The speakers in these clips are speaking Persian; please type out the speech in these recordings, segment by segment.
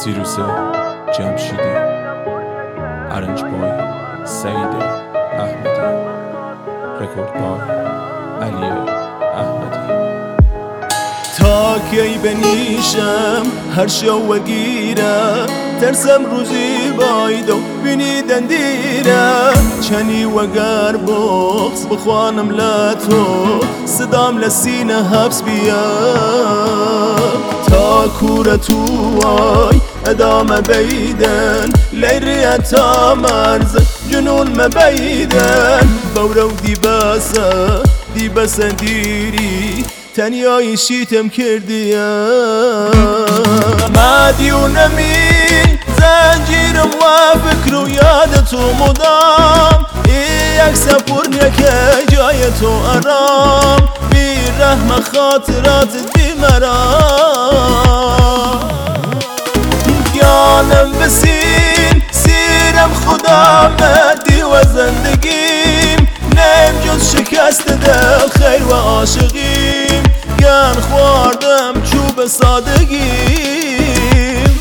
سیروس جمشیدی، ارنج بای سعید احمدی، رکورد بای علی احمدی. تا کی بنیشم هر شو گیرم، ترسم روزی بایدو بینیدن دیرم. چنی وگر بغز بخوانم لاتو، صدام لسینه حبس بیام. تا کورتو وای ادامه بیدن، لیری تا مرز جنون مبیدن. بورو دی بسه دیری تنیایی شیتم کردیم. مدیونمی زنجیرم و فکر و یاد تو مدام. یک سپور که جای تو آرام، بی رحم خاطرات بیمرام. گیانم بسین سیرم خدا مدی و زندگیم، نیم جز شکست دل خیر و عاشقیم. گن خوردم چوب سادگیم.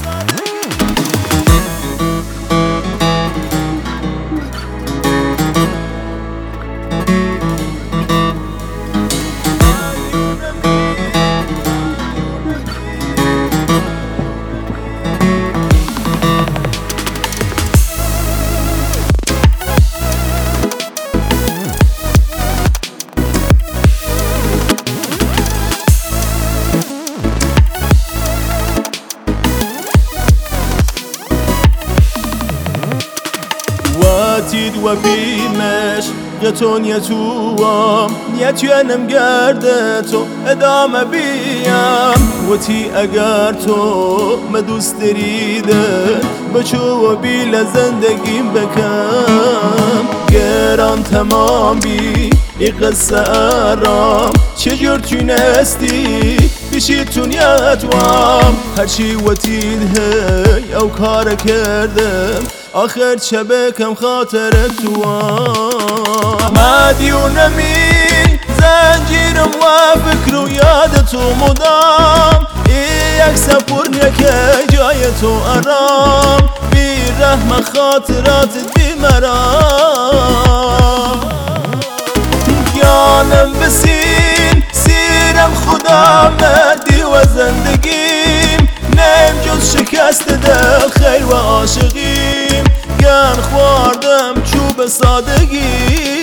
واتید و بیمش قطون یتوام، نیتیانم گرده تو ادامه بیم. وتی اگر تو مدوست دریده، بچو و بیل زندگیم بکم. گران تمام بی ای قصه آرام، چجور تونستی بشی تونیتوام. هرچی وتید هی او کار کردم، آخر چه بکم خاطر توام. مدیونمی زنجیرم و فکر و یاد تو مدام. یک سپور که جای تو آرام، بی رحم خاطرات بیمرام. گیانم بسین سیرم خدا مدی و زندگیم، نیم جز شکست دل خیر و عاشقیم. گن خوردم چوب سادگی.